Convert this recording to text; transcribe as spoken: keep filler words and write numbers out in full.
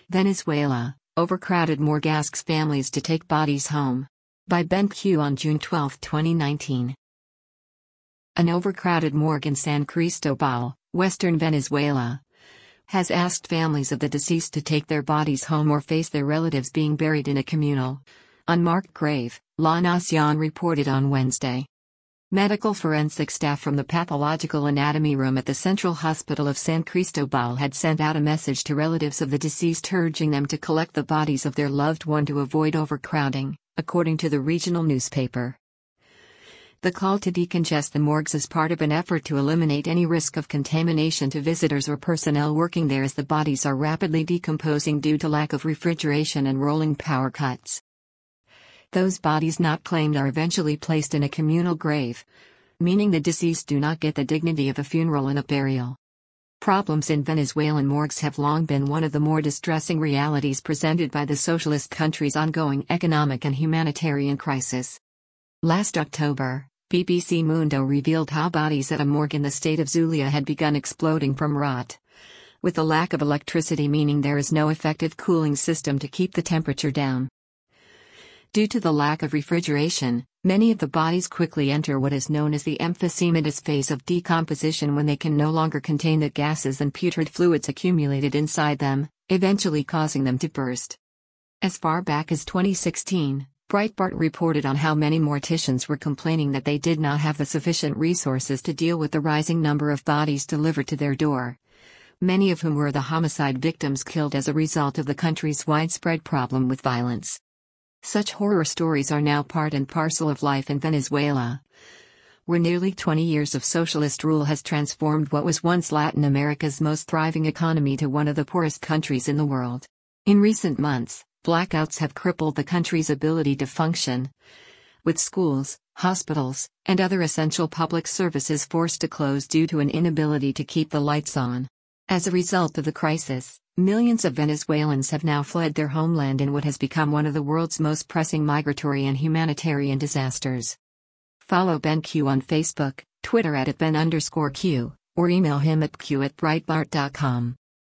Venezuela, overcrowded morgue asks families to take bodies home. By Ben Q on June twelfth, twenty nineteen. An overcrowded morgue in San Cristobal, western Venezuela, has asked families of the deceased to take their bodies home or face their relatives being buried in a communal, unmarked grave, La Nación reported on Wednesday. Medical forensic staff from the pathological anatomy room at the Central Hospital of San Cristobal had sent out a message to relatives of the deceased urging them to collect the bodies of their loved one to avoid overcrowding, according to the regional newspaper. The call to decongest the morgues is part of an effort to eliminate any risk of contamination to visitors or personnel working there, as the bodies are rapidly decomposing due to lack of refrigeration and rolling power cuts. Those bodies not claimed are eventually placed in a communal grave, meaning the deceased do not get the dignity of a funeral and a burial. Problems in Venezuelan morgues have long been one of the more distressing realities presented by the socialist country's ongoing economic and humanitarian crisis. Last October, B B C Mundo revealed how bodies at a morgue in the state of Zulia had begun exploding from rot, with the lack of electricity meaning there is no effective cooling system to keep the temperature down. Due to the lack of refrigeration, many of the bodies quickly enter what is known as the emphysematous phase of decomposition, when they can no longer contain the gases and putrid fluids accumulated inside them, eventually causing them to burst. As far back as twenty sixteen, Breitbart reported on how many morticians were complaining that they did not have the sufficient resources to deal with the rising number of bodies delivered to their door, many of whom were the homicide victims killed as a result of the country's widespread problem with violence. Such horror stories are now part and parcel of life in Venezuela, where nearly twenty years of socialist rule has transformed what was once Latin America's most thriving economy to one of the poorest countries in the world. In recent months, blackouts have crippled the country's ability to function, with schools, hospitals, and other essential public services forced to close due to an inability to keep the lights on. As a result of the crisis, millions of Venezuelans have now fled their homeland in what has become one of the world's most pressing migratory and humanitarian disasters. Follow Ben Q on Facebook, Twitter at Ben underscore Q, or email him at q at breitbart dot com.